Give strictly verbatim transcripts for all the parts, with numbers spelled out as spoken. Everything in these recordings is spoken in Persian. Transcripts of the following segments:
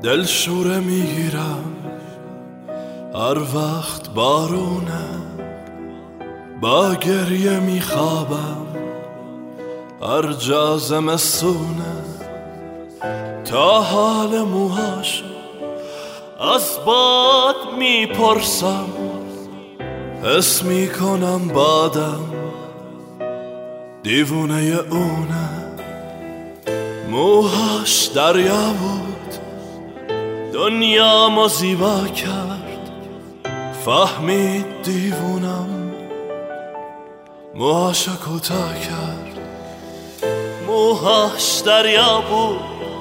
دلشوره میگیرم هر وقت بارونه، با گریه میخوابم هر جا زمستونه. تا حال موهاشو از باد میپرسم، حس میکنم بادم دیوونه اونه. موهاش دریا بود دنیامو زیبا کرد، فهمید دیوونم موهاشو کوتاه کرد. موهاش دریا بود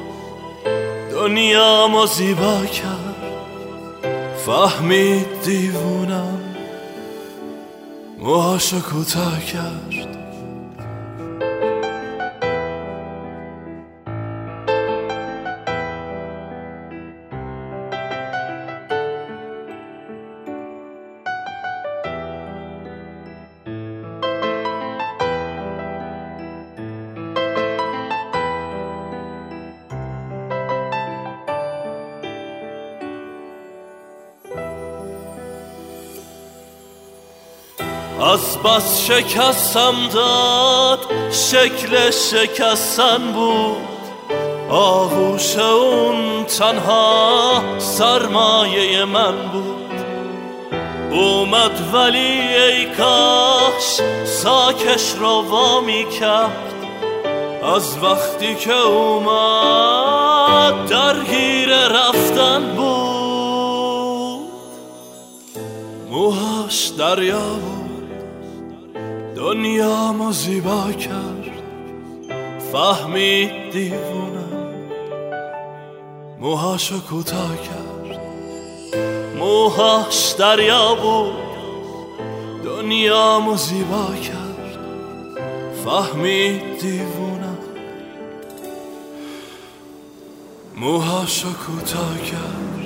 دنیامو زیبا کرد، فهمید دیوونم موهاشو کوتاه کرد. از بس شکستم داد شکل شکستن بود، آغوش اون تنها سرمایه من بود. اومد ولی ای کاش ساکش رو وا می کرد، از وقتی که اومد درگیر رفتن بود. موهاش دریا بود دنیامو زیبا کرد، فهمید دیوونم موهاشو کوتاه کرد. موهاش دریا بود دنیامو زیبا کرد، فهمید دیوونم موهاشو کوتاه کرد.